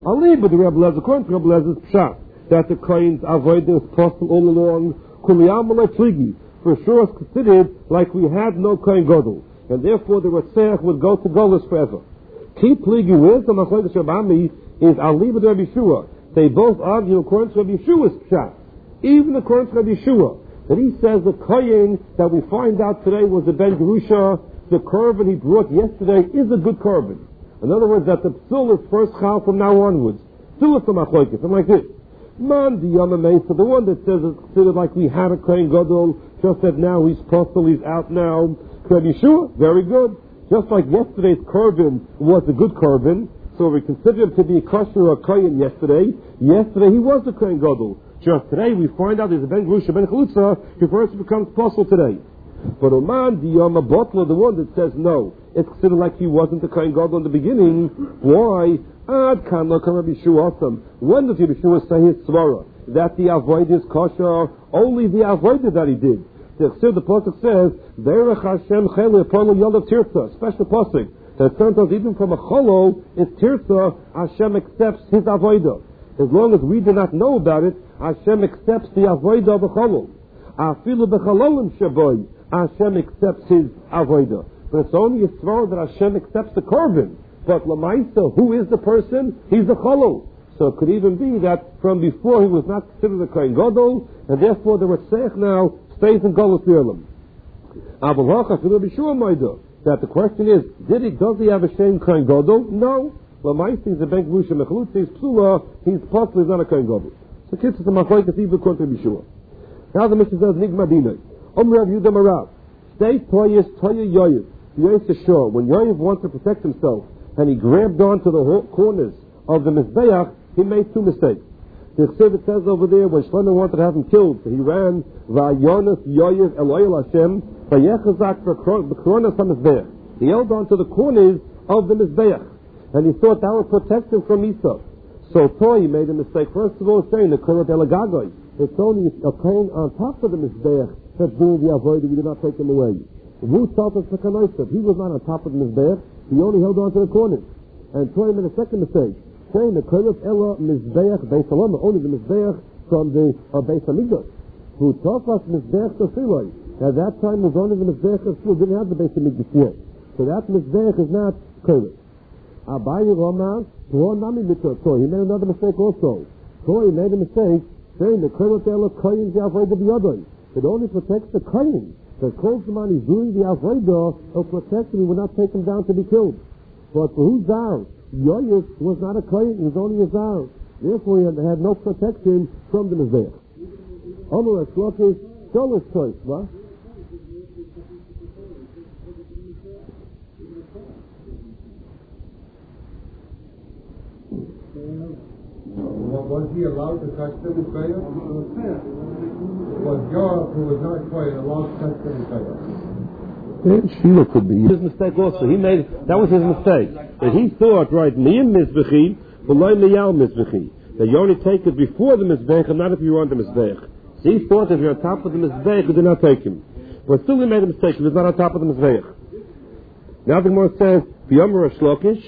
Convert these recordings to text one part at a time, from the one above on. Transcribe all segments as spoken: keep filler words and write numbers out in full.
Ali, but the Rebbe Lezer, according to Rebbe Lezer's pshat, that the Kohen's avodah is possible all along. For sure it's considered like we had no Kohen Gadol, and therefore the Ratzach would go to Golus forever. Keep pligi with the Machlokes Rabami is Ali with Rabbi Yeshua. They both argue according to Rabbi Yeshua's pshat, even according to Rabbi Yeshua, that he says the Kohen that we find out today was the Ben Gerusha, the korban he brought yesterday is a good korban. In other words, that the psul is first chal from now onwards. Psul is the Machlokes, and like this. Man the Yama Mesa, the one that says it's considered like we had a Kohen Gadol, just that now he's postal, he's out now. Rabbi Yeshua, very good. Just like yesterday's korban was a good korban, so we consider him to be a kosher or a Kohen yesterday. Yesterday he was a Kohen Gadol. Just today we find out he's a Ben Gerusha, Ben Chalutza, he first becomes postal today. But Oman the Yama Botla, the one that says no, it's considered like he wasn't a Kohen Gadol in the beginning. Why? Ad kan lo kan Rabbi Yeshua awesome. When does Rabbi Yeshua say his svara? That the avoid is kosher, only the avoid that he did. The the pasuk says, Berach Hashem chelu polo yolav tirtza, special pasuk. That sometimes even from a cholo, is tirtza, Hashem accepts his avodah. As long as we do not know about it, Hashem accepts the avodah of a cholo. Afilu bechalolim shaboy, Hashem accepts his avodah. But it's only a svara that Hashem accepts the korban. But Lamaisa, who is the person? He's the Cholol. So it could even be that from before he was not considered a Kohen Gadol, and therefore the Ratzach now stays in Golus Yirlim. That the question is, did he, does he have a Shem Kohen Gadol? No. Lamaisa, he's a Ben Gerusha Mechalutz, he's Psula, he's possibly not a Kohen Gadol. So kids, it's a Machlokes even according to Yeshua. Now the Mishnah says, Nigma Dinah. Om Rav Yehuda Marav. Stay Toyes, Toya Yoyev. Yoyev Shor. When Yoyev wants to protect himself, and he grabbed onto the corners of the Mizbeach, he made two mistakes. The Chsiv says over there, when Shlomo wanted to have him killed, he ran, Vayonas Yoyev Eloyel Hashem, Vayechazak B'Kronas HaMizbeach. He held onto the corners of the Mizbeach, and he thought that would protect him from Esau. So Toy made a mistake. First of all, saying the Korot Elagagoy. It's only a coin on top of the Mizbeach that's doing the avoid, we did not take him away. Wu Tzaltas Sekanoisav, he was not on top of the Mizbeach, he only held on to the corners. And Toy made a second mistake, saying the Korot Ela Mizbeach Beis Halom, only the Mizbeach from the uh, Beis Hamikdash. Wu Tzaltas Mizbeach Tofiloi. At that time was only the Mizbeach of Shul, didn't have the Beis Hamikdash yet. So that Mizbeach is not Korot. Abayi Rama, Dro Nami Mitzvah Toy. He made another mistake also. Toy made a mistake, saying the Korot Ela Koyin Yavoid B'Yadoi. It only protects the Koyin. The Kolzman is doing the Avodah, will protect him, he will not take him down to be killed. But for who's Zar? Yoyis was not a Kohen, he was only a Zar. Therefore he had, had no protection from the Mizbeach. Amar HaShlokes, Sholosh choice, what? Was he allowed to touch the Mizbeach? Was Yoav, who was not quite allowed to touch the Mizbeach? Shiloh could be his mistake also. He made that was his mistake. That he thought, right, Miyim Mizbechi, V'loi Miyal Mizbechi. That you only take it before the Mizbeach and not if you're on the Mizbeach. So he thought if you're on top of the Mizbeach, you did not take him. But still he made a mistake, he was not on top of the Mizbeach. Now the Gemara says, V'yomer HaShlokish,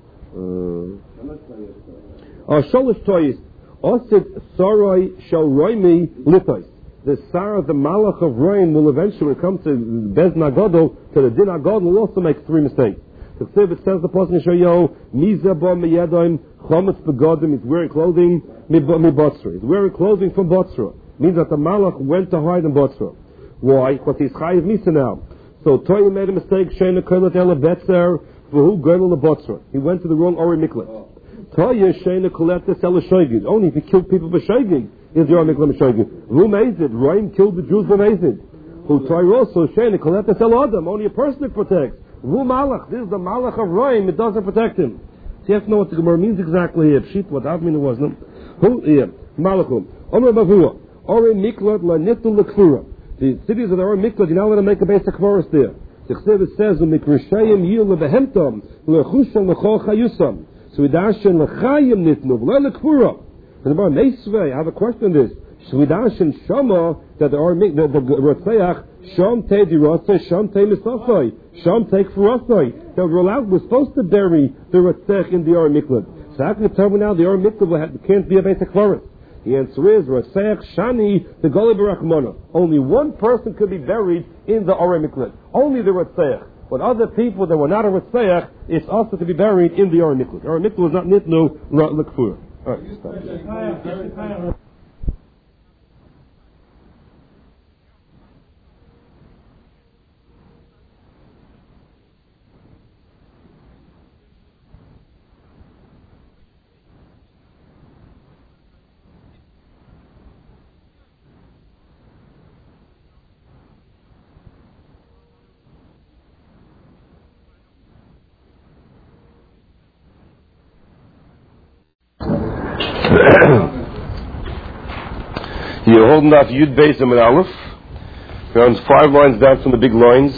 or Sholosh Toyis, Osid Saroi Shal Roimi Litos. The Sar of the Malach of Roim will eventually come to Bez Nagodol, to the Din Agodol, will also make three mistakes. The Chsiv, it says the Pasuk in Yeshayahu, Miza Bo Meyedoim, Chometz Begodim, he's wearing clothing, Mi-Botzra. He's wearing clothing from Botzra. Means that the Malach went to hide in Botzra. Why? Because he's Chayiv Misa now. So Toya made a mistake, Shena Kolat Ela Betzer, V'hu Goyel LeBotzra. He went to the wrong Ori Miklet. Toya Shena Kolat Ela Shoigid. Only if he killed people for Shoigid is the Ori Miklet Shoigid. Who made it? Roim killed the Jews for Mazid. Who Toya also Shena Kolat Ela Adam. Only a person it protects. Who Malach? This is the Malach of Roim. It doesn't protect him. So you have to know what the Gemara means exactly here. Pshit, what I mean it wasn't. Who? Yeah. Malachum. Omer Bavua. Ori Miklet La Nitul Lekfura. The cities of the Ori Miklet, you're not going to make a basic chorus there. The Chsiv says, "Umikrishayim yil lebehemtom lechushan lechol chayusam." So idashen lechayim nitnu v'lo lekfura. And about Meisvei, I have a question on this. Shvidashen shama that the Ori Miklet, the Rotzeach, sham te dirosei, sham te misafai, sham te kfurasai. That we're allowed, we're supposed to bury the Rotzech in the Ori Miklet. So how can you tell me now the Or Mikvah can't be a Beis HaKvaros? The answer is, Raseach Shani, the Goli Barachmona. Only one person could be buried in the Or Mikvah. Only the Raseach. But other people that were not a Raseach, it's also to be buried in the Or Mikvah. Or Mikvah is not Nitnu, not L'Kfur. All right, You're holding off Yud Beis and Aleph. Around five lines down from the big lines.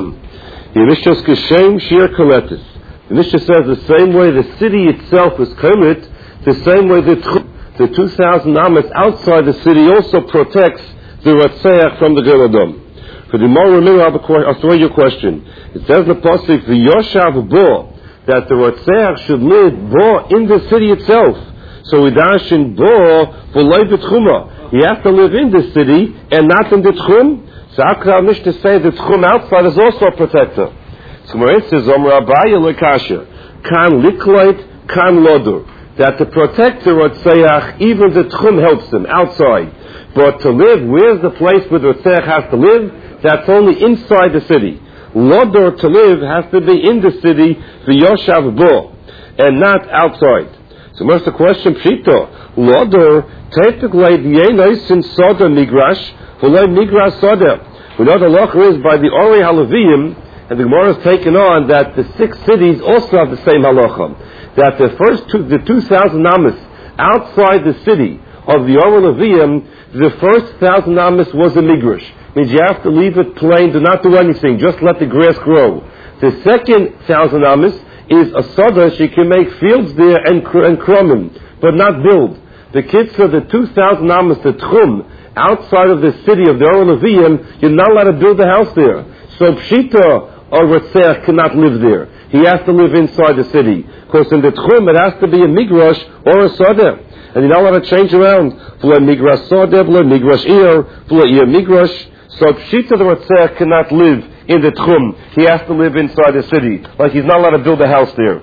Yevishas Kashem Shir Koletis. The Mishnah says the same way the city itself is kolet, the same way the, the two thousand amas outside the city also protects the Ratzeach from the Gol Adom. For the more remember, I'll throw you a question. It says in the pasuk, the Yoshav Bo, that the Ratzeach should live Bo in the city itself. So we dash in Bo for life B'tchuma. He has to live in the city and not in the Tchum. So how could our Mishnah say the Tchum outside is also a protector? So where it says, Omer Abaye Lekasha, Kan Likloit, Kan Lodur. That to protect the Ratzeach, even the Tchum helps him outside. But to live, where's the place where the Ratzeach has to live? That's only inside the city. Lodur to live has to be in the city, the Yoshav Bo, and not outside. So what's the question? Pshito. Lodur, typically, the Yenos in Soda Migrash, V'loi Migrash Soda. We know the law is by the Ori Halaviyim, and the Gemara has taken on that the six cities also have the same halacha. That the first two, the two thousand amas outside the city of the Ori Halaviyim, the first thousand amas was a Migrash. Means you have to leave it plain, do not do anything, just let the grass grow. The second thousand amas is a soda, she can make fields there and, and crummin, but not build. The kids of the two thousand amas, the Tchum, outside of the city of the Or Leviyim, you're not allowed to build a house there. So Pshita or Ratzeach cannot live there. He has to live inside the city. Because in the Tchum, it has to be a Migrash or a soda. And you're not allowed to change around. V'lo Migrash soda, v'lo Migrash ir, v'lo ir Migrash. So Pshita the Ratzeach cannot live in the Tchum. He has to live inside the city. Like he's not allowed to build a house there.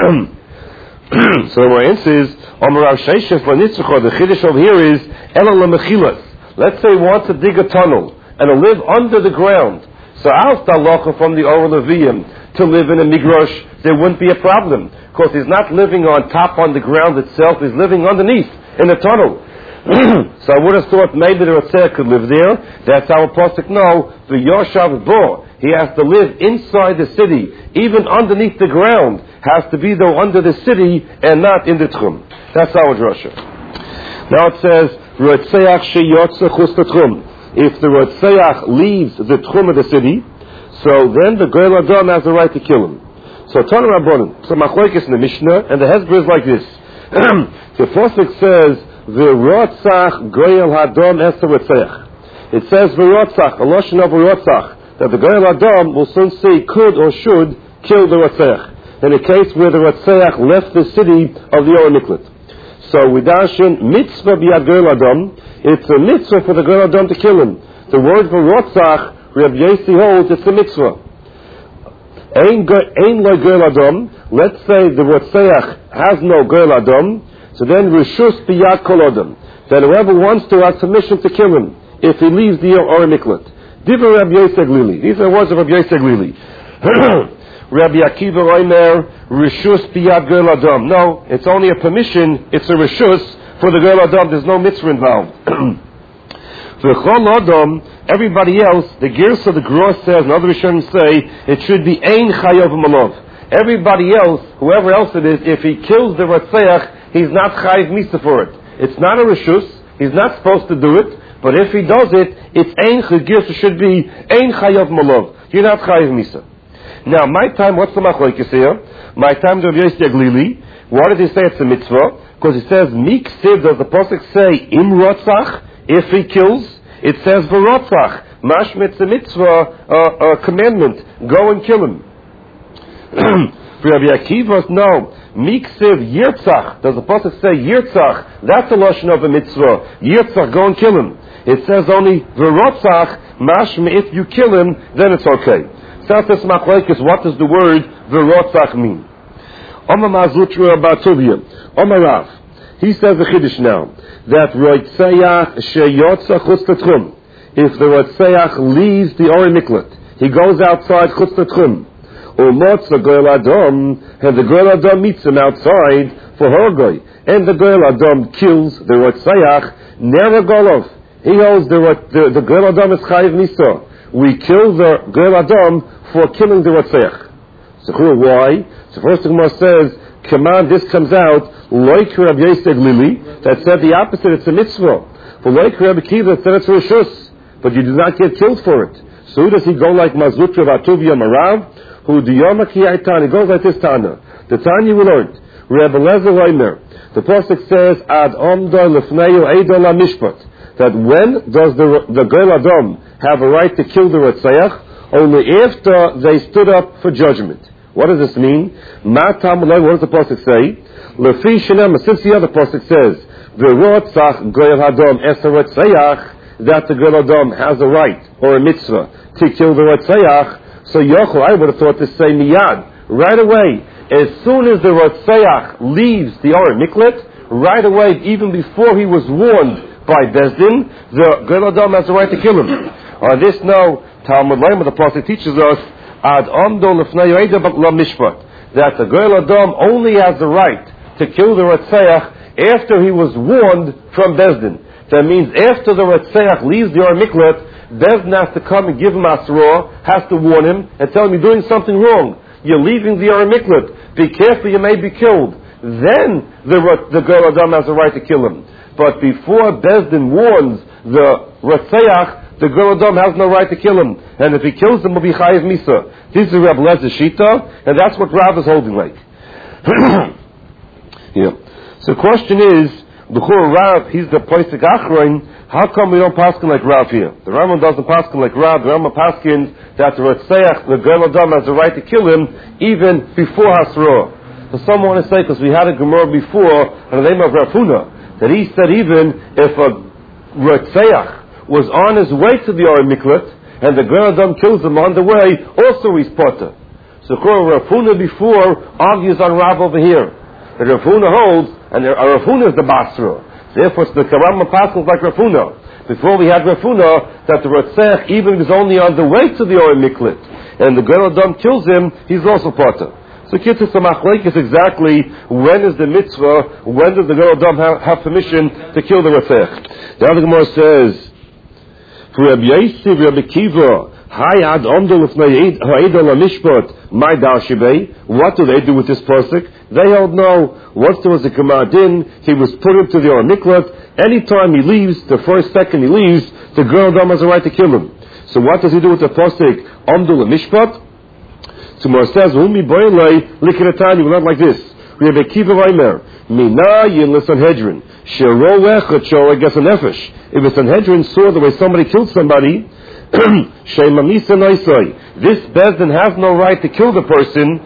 So my answer is, the Chiddush over here is, let's say he wants to dig a tunnel and to live under the ground. So out the from the Or Leviyim to live in a Migrash, there wouldn't be a problem. Because he's not living on top on the ground itself, he's living underneath in a tunnel. So I would have thought maybe the Ratzeach could live there. That's our pasuk. No, the Yoshav Bo, he has to live inside the city, even underneath the ground, has to be though under the city and not in the Tchum. That's our drasha. Now it says, Ratzeach sheyotze chus Tchum. If the Ratzeach leaves the Tchum of the city, so then the Goel Adom has the right to kill him. So Tana Rabbanan, so Machlokes in the Mishnah, and the Hezbollah is like this. The pasuk says, V'rotzach Goel Hadom es Ratzeach. It says V'rotzach, a lashon of V'rotzach, that the Goel Hadom will soon say could or should kill the Ratzeach. In a case where the Ratzeach left the city of the Or Miklat. So we darshan mitzvah b'yad Goel Hadom. It's a mitzvah for the Goel Hadom to kill him. The word V'rotzach, Reb Yossi holds it's a mitzvah. Ein lo Goel Hadom. Let's say the Ratzeach has no Goel Hadom. So then, Rishus biyad kol adam. Then whoever wants to has permission to kill him if he leaves the Or Miklat. Divrei Rabbi Yosef Glili. These are the words of Rabbi Yosef Glili. Rabbi Akiva Omer, Rishus biyad Goel Hadom. No, it's only a permission. It's a Rishus for the Goel Hadom. There's no mitzvah involved. For Chol Adam, everybody else, the Girs of the Gross says, and other Rishonim say, it should be Ein Chayav Malov. Everybody else, whoever else it is, if he kills the Ratzeach, he's not chayiv misa for it. It's not a reshus. He's not supposed to do it. But if he does it, it's ein chagirsa should be ein chayav malov. You're not chayiv misa. Now, my time, what's the machlokes here? My time to Rabbi Yossi Glili. Why did he say it's a mitzvah? Because he says mik sid. Does the pasuk say im rotzach? If he kills, it says v'rotzach. Mashma, it's a mitzvah, uh, a commandment. Go and kill him. For Rabbi Akiva, no. Miksiv Yirtzach. Does the pasuk say Yirtzach? That's the lashon of a mitzvah. Yirtzach, go and kill him. It says only V'rotzach, mashma, if you kill him, then it's okay. So this machlekes, what does the word V'rotzach mean? Omar Mazutra Batuvia. Omar Rav. He says a chiddush now that Roitzeach sheyotza chutz l'tchum. If the Roitzeach leaves the Ori Miklat, he goes outside chutz l'tchum. Umotz the Goel Adom, and the Goel Adom meets him outside for Horgoy, and the Goel Adom kills the Roitzeach. Never Golov. He holds the the, the Goel Adom is chayiv misa. We kill the Goel Adom for killing the Roitzeach. So why? So first the Gemara says, command, this comes out, Loik Rabbi Yosef Lili, that said the opposite, it's a mitzvah. For Loik Rabbi Kiva, that said it's a reshus, but you do not get killed for it. So who does he go like Mazutra Vatuvia Marav? Who Diyama Kiyaitan, he goes like this Tana. The Tanya we learned, Rebbe Lezer Reimer, the pasuk says, Ad Omdo Lefneyu Eidol HaMishpat, that when does the, the Goel Adom have a right to kill the Ratzayach? Only after they stood up for judgment. What does this mean? Matam, what does the pasuk say? Lefi shenem, since the other pasuk says, V'rotzach Goel Hadom Eser Ratzayach, that the Goel Hadom has a right or a mitzvah to kill the Ratzayach. So Yochel, I would have thought to say miyad, right away, as soon as the Ratzayach leaves the Or Miklat, right away, even before he was warned by Bezdin, the Goel Hadom has a right to kill him. On this now, Talmud Lema, the pasuk teaches us, Ad Omdo Lefnei Yoeda B'La Mishpat, that the Goel Adom only has the right to kill the Ratzayach after he was warned from Bezdin. That means after the Ratzayach leaves the Or Miklat, Bezdin has to come and give him Asra, has to warn him and tell him you're doing something wrong. You're leaving the Or Miklat. Be careful, you may be killed. Then the, the Goel Adom has the right to kill him. But before Bezdin warns the Ratzayach, the Goel Adom has no right to kill him. And if he kills him, will be chayiv misa. This is Rabbi Lezer Shita, and that's what Rav is holding like. Yeah. So the question is, B'chur Rav, he's the Poisik Achrein, how come we don't paskin like Rav here? The Rambam doesn't paskin like Rav. The Rambam paskins that the Ratzayach, the Goel Adom, has the right to kill him even before Hasra. So some want to say, because we had a Gemara before, on the name of Rav Huna, that he said even if a Ratzayach was on his way to the Or Miklat, and the Goel Adom kills him on the way, also he's potter. So Rav Huna before argues on Rav over here. The Rav Huna holds, and Rav Huna is the Basra. Therefore, it's the Karama Pascal like Rav Huna. Before we had Rav Huna, that the Ratzech, even if he's only on the way to the Or Miklat, and the Goel Adom kills him, he's also potter. So Kitzur Samachlek is exactly when is the mitzvah, when does the Goel Adom have, have permission to kill the Ratzech. The other Gemara says, Rabbi Yosef, Rabbi Kiva, Hayad Omdo Lefnei Ha'edol HaMishpat, my Darshibei. What do they do with this pasuk? They hold no. Once there was a command, he was put into the Or Miklat. Anytime he leaves, the first second he leaves, the Goel Adom has a right to kill him. So what does he do with the pasuk Omdo LeMishpat? So Mar says, Umi Boilei Likiratani, we're not like this. Rabbi Kiva Reimer, Mina Yin Sanhedrin. If a Sanhedrin saw the way somebody killed somebody, this Bezdin has no right to kill the person.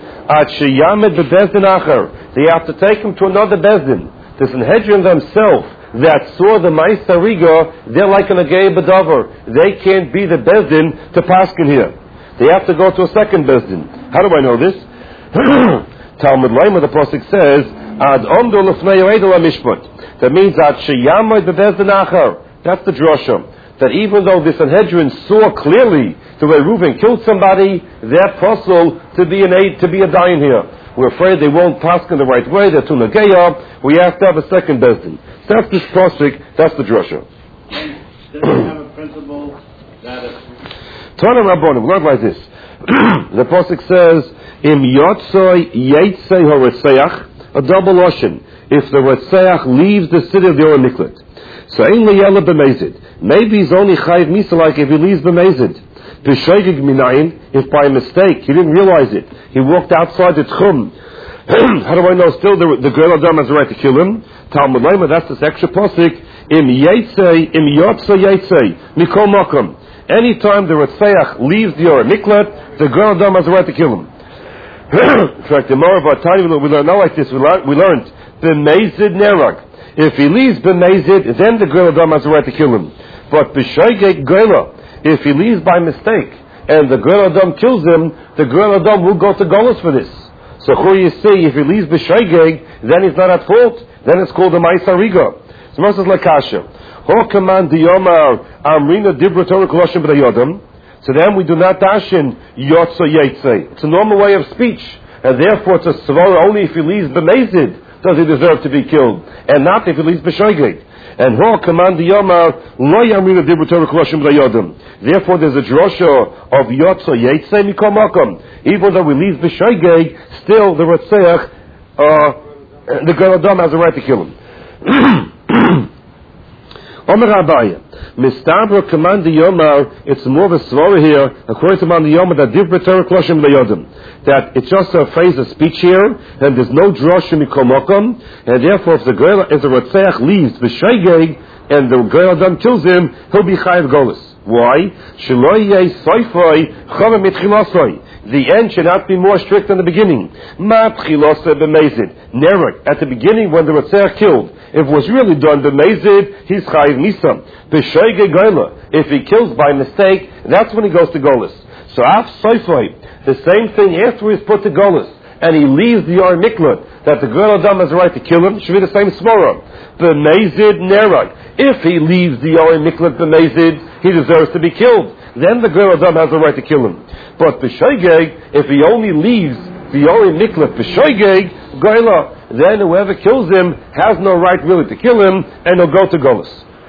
They have to take him to another Bezdin. The Sanhedrin themselves that saw the Ma'isa Riga, they're like an Agei B'davar. They can't be the Bezdin to Paskin here. They have to go to a second Bezdin. How do I know this? Talmud Lema, the pasuk says, Ad Omdo Lefnei Yoedol HaMishpat. That means that Sheyamay Bebezdin Achar. That's the drasha. That even though the Sanhedrin saw clearly the way Reuven killed somebody, they're possible to be an aid, to be a dying here. We're afraid they won't pass in the right way. They're too nageya. We have to have a second Bezdin. So that's this pasuk. That's the drasha. Does it have a principle that it's... Tana Rabbanim, learn like this. The pasuk says, Im yotzoi yeitzei ha-Ratzayach, a double ocean. If the Ratzayach leaves the city of the Or Miklat. So ein liyela b'mezid. Maybe he's only chayiv misa like if he leaves b'mezid. B'shoigig minayin, if by mistake he didn't realize it, he walked outside the tchum. How do I know still the, the Goel Adom has the right to kill him? Talmud Lema, that's this extra pasuk. Im yeitzei, im yotza yeitzei, mikol makom. Anytime the Ratzayach leaves the Or Miklat, the Goel Adom has the right to kill him. In fact, the more of our time, we learn not like this. We learned, we learned b'mezid nerag. If he leaves b'mezid, then the Goel Adam has the right to kill him. But b'shoigeg goela, if he leaves by mistake and the Goel Adam kills him, the Goel Adam will go to Golos for this. So who you see, if he leaves b'shoigeg, then he's not at fault. Then it's called a ma'isa riga. So Moses lakasha. Ho command diyomar amrina dibra Torah koloshim b'dayodam. So then we do not dashin yotzo yetzei. It's a normal way of speech, and therefore it's a svara only if he leaves b'mezid does he deserve to be killed, and not if he leaves b'shoigeg. And ho command yomar lo yamrina dibra Torah koloshim b'dayodam. Therefore there's a drosha of yotzo yetzei mikol makom. Even though we leave b'shoigeg, still the Ratzeach, uh, the Goel Adam has a right to kill him. Omer Abaya, Mistabra command the Yomar, it's more of a svara here, according to Command the Yomar, that div b'torah kloshim le'yodim, that it's just a phrase of speech here, and there's no droshim mikomokom, and therefore if the Goel, if the Ratzeach leaves the Shoigeg, and the Goel Adam kills him, he'll be chayav golus. Why? The end should not be more strict than the beginning. Never. At the beginning, when the Ratzeach killed, if it was really done b'mezid, he's chayiv misa. B'shoigeg gola. If he kills by mistake, that's when he goes to golus. So af soifoi, the same thing after he's put to golus, and he leaves the Or Miklat, that the Goel Adam has the right to kill him, should be the same smora. B'mezid nerag. If he leaves the Or Miklat b'mezid, he deserves to be killed. Then the Goel Adam has the right to kill him. But b'shoigeg, if he only leaves the Or Miklat b'shoigeg gola, then whoever kills him has no right really to kill him, and he'll go to golus.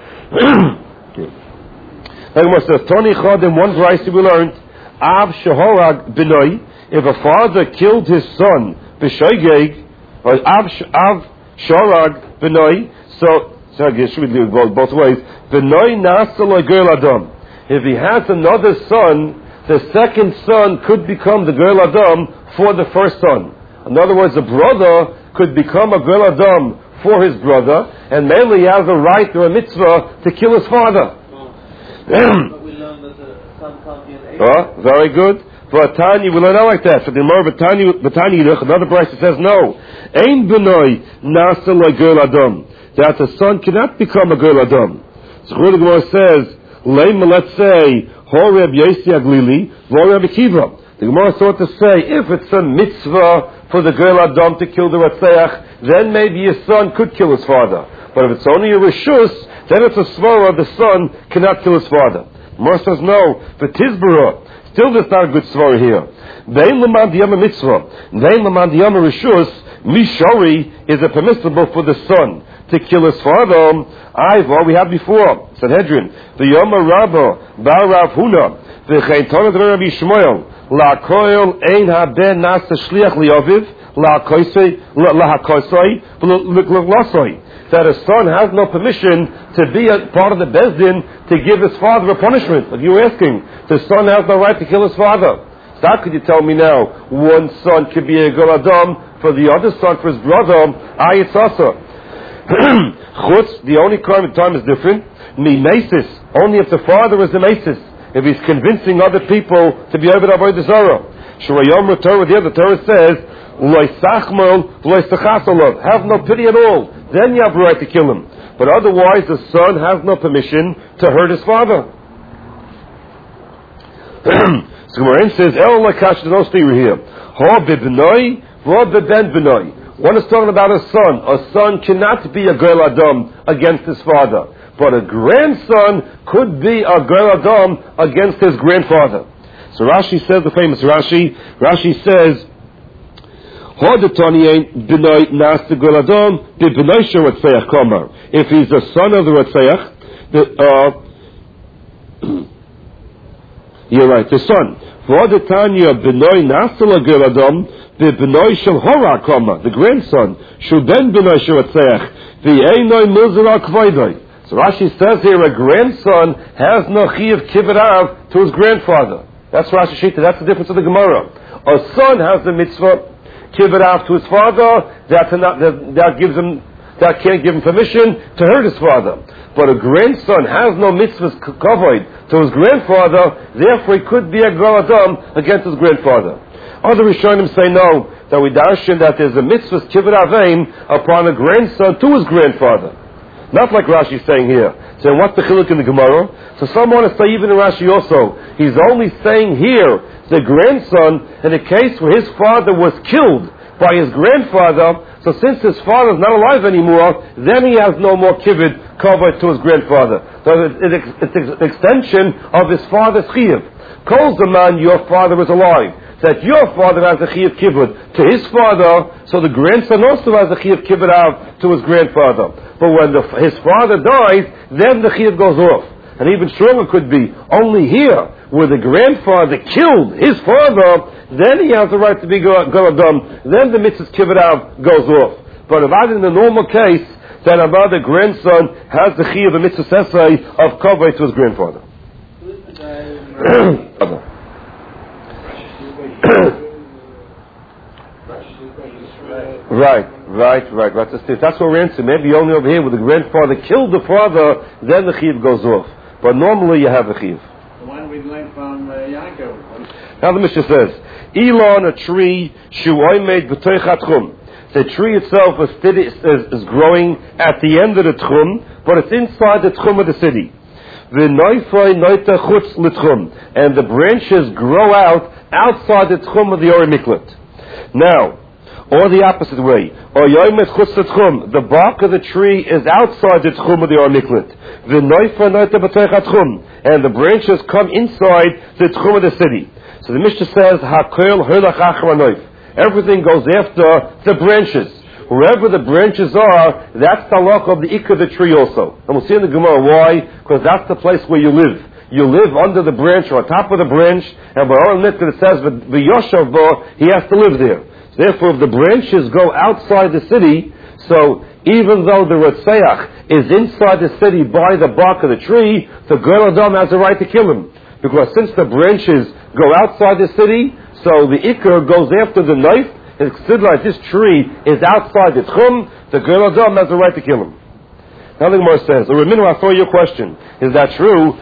Like what says, Tony Chod, in one brayso we learned, Av shehorag b'noi, if a father killed his son b'shoigeg, or Av Av shehorag b'noi, so so I should we do it both ways. B'noi nasa lo Goel Adam. If he has another son, the second son could become the Goel Adam for the first son. In other words, a brother could become a Goel Adam for his brother, and mainly he has a right or a mitzvah to kill his father. But we learn that the son can't be an eight. Oh, very good. For Tanya, we learn out like that. For the Gemara, Batani, another price says no. Ein b'noi nasa lo Goel Adam. That the son cannot become a Goel Adam. So the Gemara says, Leima, let's say, Horeb Yossi Aglili, Horeb Akiva. The Gemara thought to say, if it's a mitzvah for the Goel Adam to kill the Ratzeach, then maybe his son could kill his father. But if it's only a Rishus, then it's a svara, the son cannot kill his father. The Gemara says no, for Tizbara, still there's not a good svara here. Vein Laman Diyama mitzvah, Vein Laman Diyama Rishus, Mishori is a permissible for the son to kill his father. I've what we had before, Sanhedrin, the Yoma Rabba, Bar Rav Huna, the Chaytonat Rabbi Shmuel, La Koil Ein Haben Nasa Shliach Lioviv, La Koisei, La Hakoisei, Lasoi. That a son has no permission to be a part of the Bezdin to give his father a punishment. Like you were asking, the son has no right to kill his father. So how could you tell me now one son could be a Goel Adam for the other son, for his brother? I it's also. Chutz, the only crime of time is different. Mimesis, only if the father is the mesis, if he's convincing other people to be over the Avodah Zarah. Shurayom Torah, the other Torah says, Loisachmol, Loisachasolav, have no pity at all. Then you have a right to kill him. But otherwise, the son has no permission to hurt his father. So Gemara says, El Lakash, there's no theory here. Ho b'bnoi, ho b'ben b'noi. One is talking about a son. A son cannot be a Goel Adam against his father. But a grandson could be a Goel Adam against his grandfather. So Rashi says, the famous Rashi, Rashi says, if he's a son of the Ratzeach, the, uh, you're right, the son. The grandson should then be So Rashi says here a grandson has no chiyuv kivarav to his grandfather. That's Rashi Shita. That's the difference of the Gemara. A son has the mitzvah kivarav to his father that, that, that gives him that can't give him permission to hurt his father. But a grandson has no mitzvahs kavod to his grandfather, therefore he could be a Goel Adam against his grandfather. Other Rishonim say no, that we darshan that there's a mitzvah kibbud avein upon a grandson to his grandfather. Not like Rashi is saying here. So what's the chiluk in the Gemara? So some want to say even in Rashi also, he's only saying here the grandson in a case where his father was killed by his grandfather. So since his father is not alive anymore, then he has no more kibbud covered to his grandfather. So it's, it's an extension of his father's chiyuv. Calls the man, your father is alive. That your father has a chiyuv kibbud to his father, so the grandson also has a chiyuv kibbud out to his grandfather. But when the, his father dies, then the chiyuv goes off. And even stronger could be, only here, where the grandfather killed his father, then he has the right to be galadam, then the mitzvah kibbud out goes off. But about in the normal case, that about the grandson has the chiyuv, the mitzvah sesay of kavod to his grandfather. Right, right, right. That's, that's what we're into. Maybe only over here where the grandfather killed the father, then the chiyuv goes off. But normally you have a chiyuv. Why don't we learn from uh, Yaakov? Now the Mishnah says, Elon, a tree, shu'oy made b'toich tchum. The tree itself is, is, is growing at the end of the tchum, but it's inside the tchum of the city. And the branches grow out outside the tchum of the Ori Miklat. Now, or the opposite way, the bark of the tree is outside the tchum of the Ori Miklat. And the branches come inside the tchum of the city. So the Mishnah says, everything goes after the branches. Wherever the branches are, that's the halach of the ikka of the tree also. And we'll see in the Gemara why, because that's the place where you live. You live under the branch or on top of the branch, and by our mitzvah it says, v'yoshav bo, he has to live there. So therefore, if the branches go outside the city, so even though the Rotzeach is inside the city by the bark of the tree, the Goel Adam has a right to kill him. Because since the branches go outside the city, so the ikka goes after the knife. It's considered like this tree is outside the tchum, the Goel Adam has the right to kill him. Now the Gemara says, Raminu, I throw you a question. Is that true?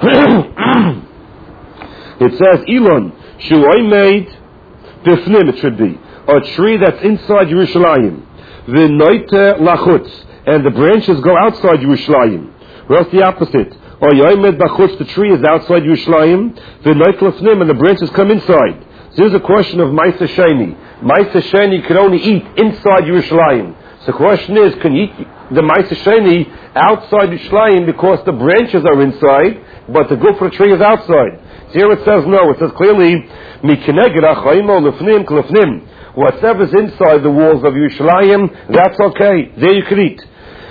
It says, Elon, shu'oy made bifnim, it should be. A tree that's inside Yerushalayim. V'noite lachutz. And the branches go outside Yerushalayim. Where's the opposite? Oyoy made bachutz, the tree is outside Yerushalayim. V'noite lefnim, and the branches come inside. So here's a question of Maisa Sheni. Maisa Sheni can only eat inside Yerushalayim. So the question is, can you eat the Maisa Sheni outside Yerushalayim because the branches are inside, but the goof of the tree is outside? So here it says no. It says clearly, Mikineged achaimo lefnim klefnim. Whatever's inside the walls of Yerushalayim, that's okay. There you can eat.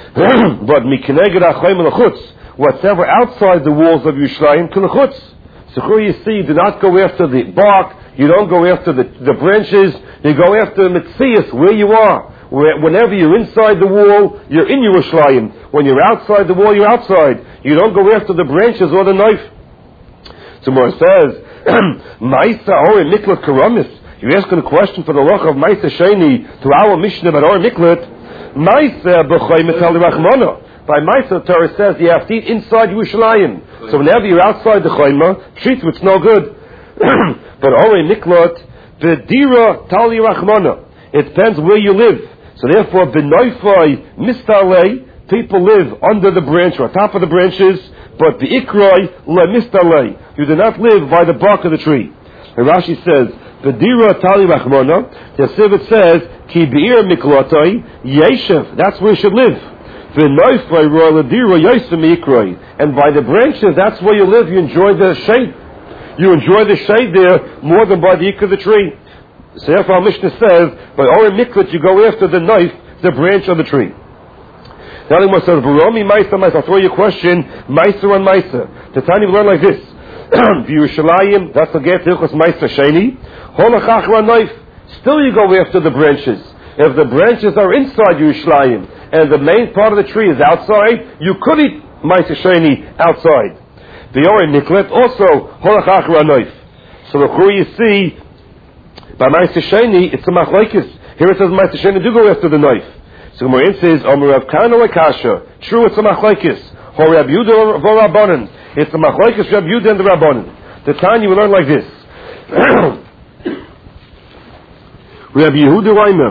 But Mikineged achaimo lechutz. Whatever outside the walls of Yerushalayim, klechutz. So here you see, do not go after the bark. You don't go after the, the branches. You go after the mitzias, where you are. Where, whenever you're inside the wall, you're in Yerushalayim. When you're outside the wall, you're outside. You don't go after the branches or the knife. So more says, Maisa Ori Miklat Karamis. You're asking a question for the loch of Maisa Sheni to our Mishnah about Ori Miklat. Maisa B'choy Metal Rachmana. By Maisa, the Torah says you have to eat inside Yerushalayim. So whenever you're outside the Chayma, treat it's no good. But Ori Miklat, the Dira Tali Rachmana. It depends where you live. So therefore, B'noifai Mistalei, people live under the branch or top of the branches, but the Ikroi Le Mistalei, you do not live by the bark of the tree. And Rashi says, B'dira Tali Rachmana, the Sivat says, Ki Be'ir Miklatai, Yeshev, that's where you should live. B'noifai Roy Ladira Yosem Ikroi, and by the branches, that's where you live, you enjoy the shade. You enjoy the shade there more than by the ik of the tree. So therefore our Mishnah says, by Ori Miklat you go after the knife, the branch of the tree. Now the Gemara says, Baromi Maisa Maisa, I'll throw you a question, Maisa and Maisa. The time you learn like this, Yerushalayim, that's the get Hilchos Maisa Sheni, Holachachra knife, still you go after the branches. If the branches are inside Yerushalayim, and the main part of the tree is outside, you could eat Maisa Sheni outside. The Ori Miklat also Holachachra knife. So the Chur you see, by Maisa Sheni, it's a machlokes. Here it says Maisa Sheni do go after the knife. So the Gemara says, Omer Rav Kana Lekasha. True, it's a machlokes. Or Rab Yehuda or Rabbanan. It's a machlokes Rab Yehuda and the Rabbanan. The Tanya will learn like this. Rabbi Yehuda Reimer,